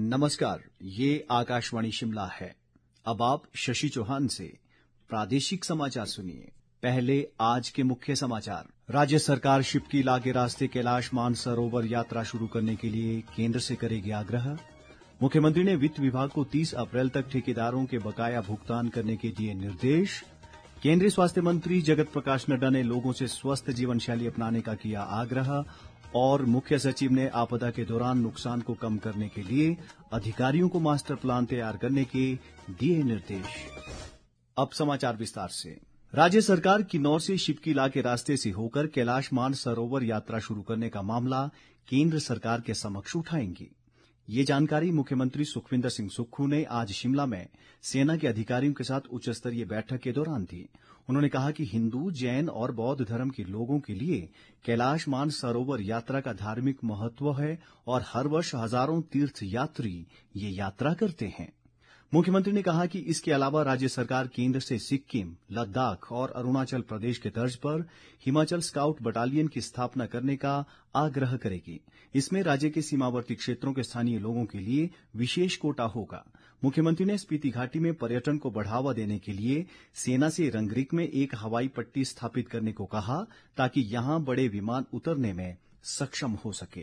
नमस्कार, ये आकाशवाणी शिमला है। अब आप शशि चौहान से प्रादेशिक समाचार सुनिए। पहले आज के मुख्य समाचार। राज्य सरकार शिपकी लागे रास्ते कैलाश मानसरोवर यात्रा शुरू करने के लिए केंद्र से करेगी आग्रह। मुख्यमंत्री ने वित्त विभाग को 30 अप्रैल तक ठेकेदारों के बकाया भुगतान करने के दिए निर्देश। केंद्रीय स्वास्थ्य मंत्री जगत प्रकाश नड्डा ने लोगों से स्वस्थ जीवन शैली अपनाने का किया आग्रह। और मुख्य सचिव ने आपदा के दौरान नुकसान को कम करने के लिए अधिकारियों को मास्टर प्लान तैयार करने के दिए निर्देश। अब समाचार विस्तार से। राज्य सरकार किन्नौर से शिपकी लागे रास्ते से होकर कैलाश मानसरोवर यात्रा शुरू करने का मामला केंद्र सरकार के समक्ष उठाएंगी। ये जानकारी मुख्यमंत्री सुखविंदर सिंह सुक्खू ने आज शिमला में सेना के अधिकारियों के साथ उच्च स्तरीय बैठक के दौरान दी। उन्होंने कहा कि हिंदू, जैन और बौद्ध धर्म के लोगों के लिए कैलाश मानसरोवर यात्रा का धार्मिक महत्व है और हर वर्ष हजारों तीर्थ यात्री ये यात्रा करते हैं। मुख्यमंत्री ने कहा कि इसके अलावा राज्य सरकार केंद्र से सिक्किम, लद्दाख और अरुणाचल प्रदेश के तर्ज पर हिमाचल स्काउट बटालियन की स्थापना करने का आग्रह करेगी। इसमें राज्य के सीमावर्ती क्षेत्रों के स्थानीय लोगों के लिए विशेष कोटा होगा। मुख्यमंत्री ने स्पीति घाटी में पर्यटन को बढ़ावा देने के लिए सेना से रंगरिक में एक हवाई पट्टी स्थापित करने को कहा, ताकि यहां बड़े विमान उतरने में सक्षम हो सके।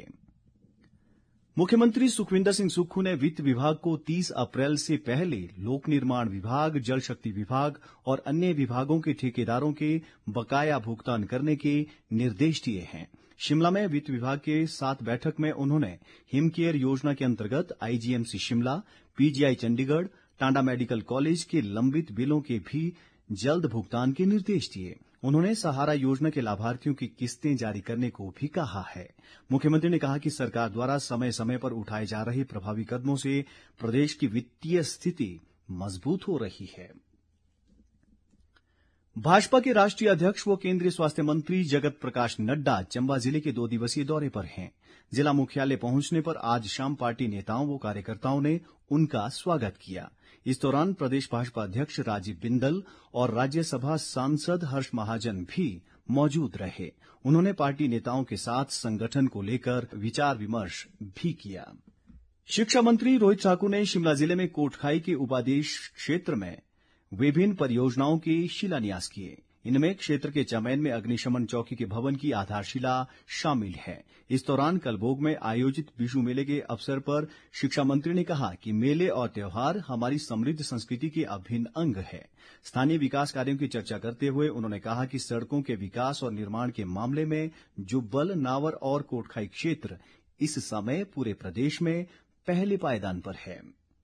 मुख्यमंत्री सुखविंदर सिंह सुक्खू ने वित्त विभाग को 30 अप्रैल से पहले लोक निर्माण विभाग, जल शक्ति विभाग और अन्य विभागों के ठेकेदारों के बकाया भुगतान करने के निर्देश दिए हैं। शिमला में वित्त विभाग के साथ बैठक में उन्होंने हिमकेयर योजना के अंतर्गत IGMC Shimla, PGI Chandigarh, Tanda medical college के लंबित बिलों के भी जल्द भुगतान के निर्देश दिए। उन्होंने सहारा योजना के लाभार्थियों की किस्तें जारी करने को भी कहा है। मुख्यमंत्री ने कहा कि सरकार द्वारा समय समय पर उठाए जा रहे प्रभावी कदमों से प्रदेश की वित्तीय स्थिति मजबूत हो रही है। भाजपा के राष्ट्रीय अध्यक्ष व केंद्रीय स्वास्थ्य मंत्री जगत प्रकाश नड्डा चंबा जिले के 2 दिवसीय दौरे पर हैं। जिला मुख्यालय पहुंचने पर आज शाम पार्टी नेताओं व कार्यकर्ताओं ने उनका स्वागत किया। इस दौरान प्रदेश भाजपा अध्यक्ष राजीव बिंदल और राज्यसभा सांसद हर्ष महाजन भी मौजूद रहे। उन्होंने पार्टी नेताओं के साथ संगठन को लेकर विचार विमर्श भी किया। शिक्षा मंत्री रोहित ठाकुर ने शिमला जिले में कोटखाई के उपादेश क्षेत्र में विभिन्न परियोजनाओं के शिलान्यास किए। इनमें क्षेत्र के चमैन में अग्निशमन चौकी के भवन की आधारशिला शामिल है। इस दौरान कलबोग में आयोजित बिशु मेले के अवसर पर शिक्षा मंत्री ने कहा कि मेले और त्योहार हमारी समृद्ध संस्कृति के अभिन्न अंग है। स्थानीय विकास कार्यों की चर्चा करते हुए उन्होंने कहा कि सड़कों के विकास और निर्माण के मामले में जुब्बल, नावर और कोटखाई क्षेत्र इस समय पूरे प्रदेश में पहले पायदान पर है।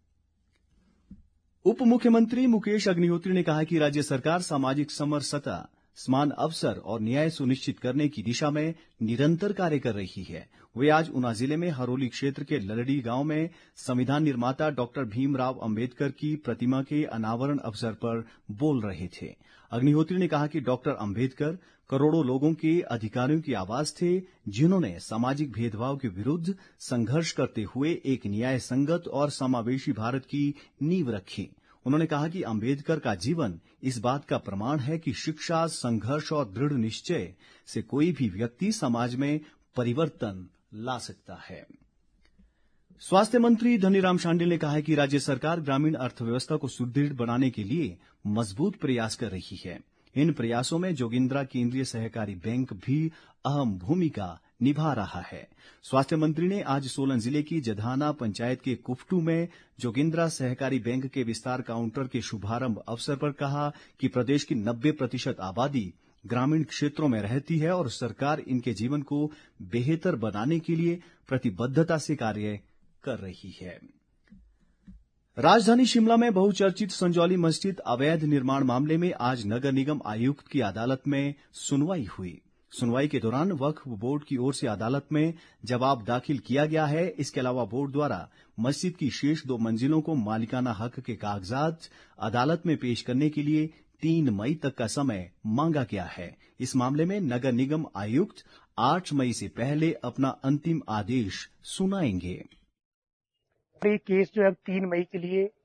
उप मुख्यमंत्री मुकेश अग्निहोत्री ने कहा कि राज्य सरकार सामाजिक समरसता, समान अवसर और न्याय सुनिश्चित करने की दिशा में निरंतर कार्य कर रही है। वे आज ऊना जिले में हरोली क्षेत्र के ललड़ी गांव में संविधान निर्माता डॉक्टर भीमराव अंबेडकर की प्रतिमा के अनावरण अवसर पर बोल रहे थे। अग्निहोत्री ने कहा कि डॉक्टर अंबेडकर करोड़ों लोगों के अधिकारों की आवाज थे, जिन्होंने सामाजिक भेदभाव के विरुद्ध संघर्ष करते हुए एक न्याय संगत और समावेशी भारत की नींव रखी। उन्होंने कहा कि अंबेडकर का जीवन इस बात का प्रमाण है कि शिक्षा, संघर्ष और दृढ़ निश्चय से कोई भी व्यक्ति समाज में परिवर्तन ला सकता है। स्वास्थ्य मंत्री धनीराम शांडिल ने कहा है कि राज्य सरकार ग्रामीण अर्थव्यवस्था को सुदृढ़ बनाने के लिए मजबूत प्रयास कर रही है। इन प्रयासों में जोगिंद्रा केंद्रीय सहकारी बैंक भी अहम भूमिका निभा रहा है। स्वास्थ्य मंत्री ने आज सोलन जिले की जधाना पंचायत के कुफ्टू में जोगिंद्रा सहकारी बैंक के विस्तार काउंटर के शुभारंभ अवसर पर कहा कि प्रदेश की 90% आबादी ग्रामीण क्षेत्रों में रहती है और सरकार इनके जीवन को बेहतर बनाने के लिए प्रतिबद्धता से कार्य कर रही है। राजधानी शिमला में बहुचर्चित संजौली मस्जिद अवैध निर्माण मामले में आज नगर निगम आयुक्त की अदालत में सुनवाई हुई। सुनवाई के दौरान वक्फ बोर्ड की ओर से अदालत में जवाब दाखिल किया गया है। इसके अलावा बोर्ड द्वारा मस्जिद की शेष 2 मंजिलों को मालिकाना हक के कागजात अदालत में पेश करने के लिए 3 मई तक का समय मांगा गया है। इस मामले में नगर निगम आयुक्त 8 मई से पहले अपना अंतिम आदेश सुनाएंगे। ये केस जो है 3 मई के लिए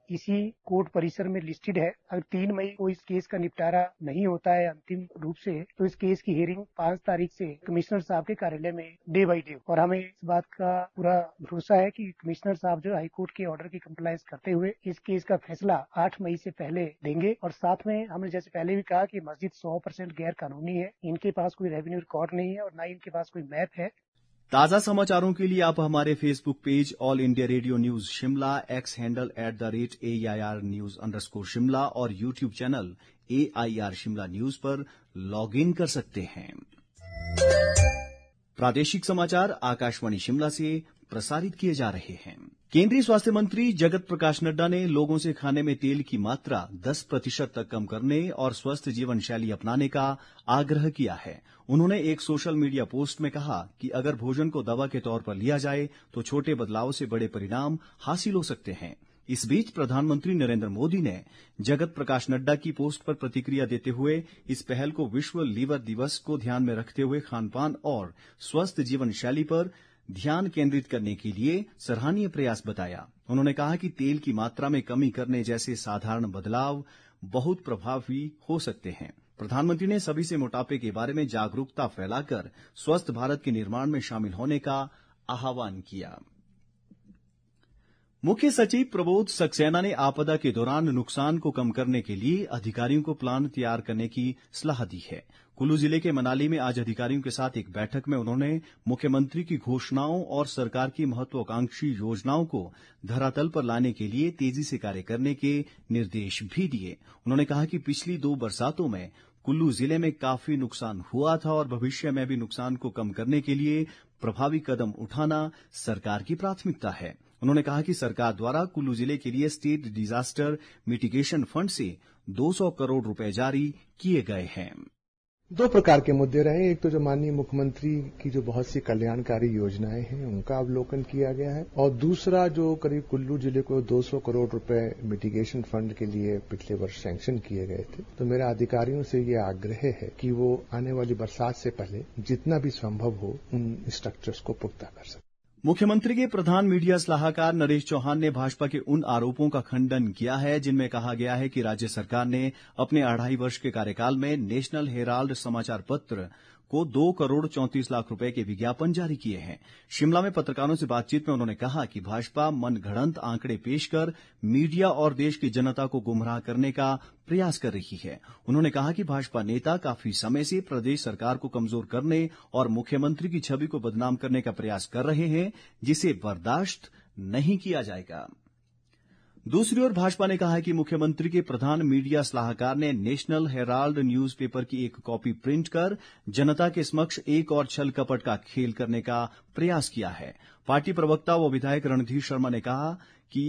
इसी कोर्ट परिसर में लिस्टेड है। अगर 3 मई को इस केस का निपटारा नहीं होता है अंतिम रूप से, तो इस केस की हियरिंग 5 तारीख से कमिश्नर साहब के कार्यालय में डे बाई डे। और हमें इस बात का पूरा भरोसा है कि कमिश्नर साहब जो हाईकोर्ट के ऑर्डर की कंप्लायंस करते हुए इस केस का फैसला 8 मई से पहले देंगे। और साथ में हमने जैसे पहले भी कहा कि मस्जिद 100% गैर कानूनी है, इनके पास कोई रेवेन्यू रिकॉर्ड नहीं है और ना इनके पास कोई मैप है। ताज़ा समाचारों के लिए आप हमारे Facebook page All India Radio news Shimla, X handle @AIR News_ Shimla और YouTube channel AIR Shimla news पर लॉग इन कर सकते हैं। प्रादेशिक समाचार आकाशवाणी शिमला से प्रसारित किए जा रहे हैं। केंद्रीय स्वास्थ्य मंत्री जगत प्रकाश नड्डा ने लोगों से खाने में तेल की मात्रा 10% तक कम करने और स्वस्थ जीवन शैली अपनाने का आग्रह किया है। उन्होंने एक सोशल मीडिया पोस्ट में कहा कि अगर भोजन को दवा के तौर पर लिया जाए तो छोटे बदलाव से बड़े परिणाम हासिल हो सकते हैं। इस बीच प्रधानमंत्री नरेंद्र मोदी ने जगत प्रकाश नड्डा की पोस्ट पर प्रतिक्रिया देते हुए इस पहल को विश्व लीवर दिवस को ध्यान में रखते हुए खानपान और स्वस्थ जीवन शैली पर ध्यान केंद्रित करने के लिए सराहनीय प्रयास बताया। उन्होंने कहा कि तेल की मात्रा में कमी करने जैसे साधारण बदलाव बहुत प्रभावी हो सकते हैं। प्रधानमंत्री ने सभी से मोटापे के बारे में जागरूकता फैलाकर स्वस्थ भारत के निर्माण में शामिल होने का आह्वान किया। मुख्य सचिव प्रबोध सक्सेना ने आपदा के दौरान नुकसान को कम करने के लिए अधिकारियों को प्लान तैयार करने की सलाह दी है। कुल्लू जिले के मनाली में आज अधिकारियों के साथ एक बैठक में उन्होंने मुख्यमंत्री की घोषणाओं और सरकार की महत्वाकांक्षी योजनाओं को धरातल पर लाने के लिए तेजी से कार्य करने के निर्देश भी दिए। उन्होंने कहा कि पिछली 2 बरसातों में कुल्लू जिले में काफी नुकसान हुआ था और भविष्य में भी नुकसान को कम करने के लिए प्रभावी कदम उठाना सरकार की प्राथमिकता है। उन्होंने कहा कि सरकार द्वारा कुल्लू जिले के लिए स्टेट डिजास्टर मिटिगेशन फंड से 200 करोड़ रुपए जारी किए गए हैं। 2 प्रकार के मुद्दे रहे। एक तो जो माननीय मुख्यमंत्री की जो बहुत सी कल्याणकारी योजनाएं हैं उनका अवलोकन किया गया है, और दूसरा जो करीब कुल्लू जिले को 200 करोड़ रुपए मिटिगेशन फंड के लिए पिछले वर्ष सैंक्शन किए गए थे। तो मेरा अधिकारियों से ये आग्रह है कि वो आने वाली बरसात से पहले जितना भी संभव हो उन स्ट्रक्चर्स को पुख्ता कर सकें। मुख्यमंत्री के प्रधान मीडिया सलाहकार नरेश चौहान ने भाजपा के उन आरोपों का खंडन किया है जिनमें कहा गया है कि राज्य सरकार ने अपने 2.5 वर्ष के कार्यकाल में नेशनल हेराल्ड समाचार पत्र को 2 करोड़ 34 लाख रुपए के विज्ञापन जारी किए हैं। शिमला में पत्रकारों से बातचीत में उन्होंने कहा कि भाजपा मनगढ़ंत आंकड़े पेश कर मीडिया और देश की जनता को गुमराह करने का प्रयास कर रही है। उन्होंने कहा कि भाजपा नेता काफी समय से प्रदेश सरकार को कमजोर करने और मुख्यमंत्री की छवि को बदनाम करने का प्रयास कर रहे हैं, जिसे बर्दाश्त नहीं किया जाएगा। दूसरी ओर भाजपा ने कहा है कि मुख्यमंत्री के प्रधान मीडिया सलाहकार ने नेशनल हेराल्ड न्यूज़पेपर की एक कॉपी प्रिंट कर जनता के समक्ष एक और छल कपट का खेल करने का प्रयास किया है। पार्टी प्रवक्ता व विधायक रणधीर शर्मा ने कहा कि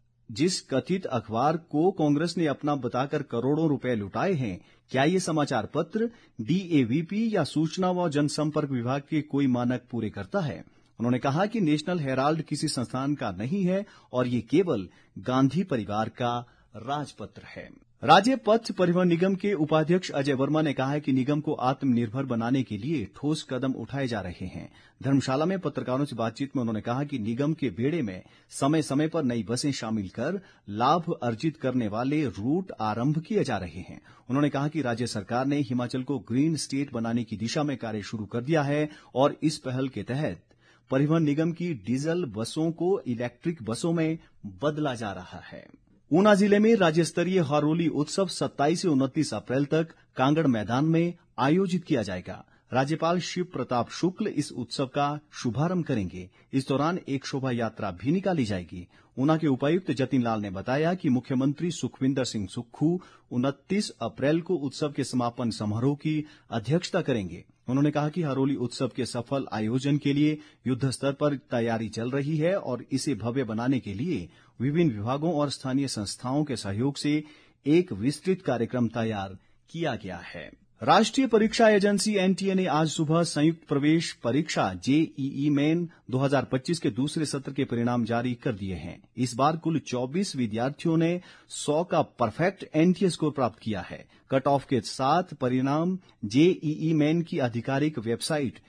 जिस कथित अखबार को कांग्रेस ने अपना बताकर करोड़ों रुपए लुटाए हैं, क्या ये समाचार पत्र DAVP या सूचना व जनसंपर्क विभाग के कोई मानक पूरे करता है? उन्होंने कहा कि नेशनल हेराल्ड किसी संस्थान का नहीं है और ये केवल गांधी परिवार का राजपत्र है। राज्य पथ परिवहन निगम के उपाध्यक्ष अजय वर्मा ने कहा है कि निगम को आत्मनिर्भर बनाने के लिए ठोस कदम उठाए जा रहे हैं। धर्मशाला में पत्रकारों से बातचीत में उन्होंने कहा कि निगम के बेड़े में समय समय पर नई बसें शामिल कर लाभ अर्जित करने वाले रूट आरंभ किए जा रहे हैं। उन्होंने कहा कि राज्य सरकार ने हिमाचल को ग्रीन स्टेट बनाने की दिशा में कार्य शुरू कर दिया है और इस पहल के तहत परिवहन निगम की डीजल बसों को इलेक्ट्रिक बसों में बदला जा रहा है। ऊना जिले में राज्य स्तरीय हारोली उत्सव 27 से 29 अप्रैल तक कांगड़ मैदान में आयोजित किया जाएगा। राज्यपाल शिव प्रताप शुक्ल इस उत्सव का शुभारंभ करेंगे। इस दौरान एक शोभा यात्रा भी निकाली जाएगी। ऊना के उपायुक्त जतिन लाल ने बताया कि मुख्यमंत्री सुखविंदर सिंह सुक्खू 29 अप्रैल को उत्सव के समापन समारोह की अध्यक्षता करेंगे। उन्होंने कहा कि हरोली उत्सव के सफल आयोजन के लिए युद्ध स्तर पर तैयारी चल रही है और इसे भव्य बनाने के लिए विभिन्न विभागों और स्थानीय संस्थाओं के सहयोग से एक विस्तृत कार्यक्रम तैयार किया गया है। राष्ट्रीय परीक्षा एजेंसी NTA ने आज सुबह संयुक्त प्रवेश परीक्षा JEE मेन 2025 के दूसरे सत्र के परिणाम जारी कर दिए हैं। इस बार कुल 24 विद्यार्थियों ने 100 का परफेक्ट NTA स्कोर प्राप्त किया है। कट ऑफ के साथ परिणाम JEE मेन की आधिकारिक वेबसाइट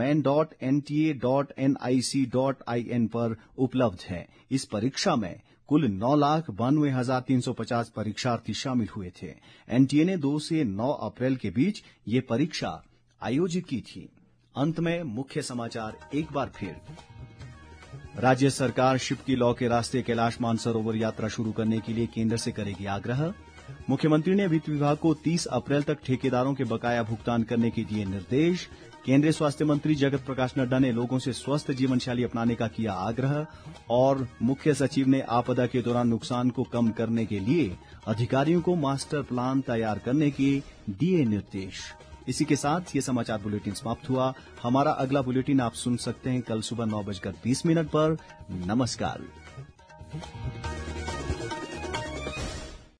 jeemain.nta.nic.in पर उपलब्ध है। इस परीक्षा में कुल 9,92,350 परीक्षार्थी शामिल हुए थे। एनटीए ने 2 से 9 अप्रैल के बीच ये परीक्षा आयोजित की थी। अंत में मुख्य समाचार एक बार फिर। राज्य सरकार शिवकी लॉ के रास्ते कैलाश मानसरोवर यात्रा शुरू करने के लिए केंद्र से करेगी आग्रह। मुख्यमंत्री ने वित्त विभाग को 30 अप्रैल तक ठेकेदारों के बकाया भुगतान करने के दिए निर्देश। केंद्रीय स्वास्थ्य मंत्री जगत प्रकाश नड्डा ने लोगों से स्वस्थ जीवन शैली अपनाने का किया आग्रह। और मुख्य सचिव ने आपदा के दौरान नुकसान को कम करने के लिए अधिकारियों को मास्टर प्लान तैयार करने के दिए निर्देश। इसी के साथ ये समाचार बुलेटिन समाप्त हुआ। हमारा अगला बुलेटिन आप सुन सकते हैं कल सुबह 9:20 पर। नमस्कार।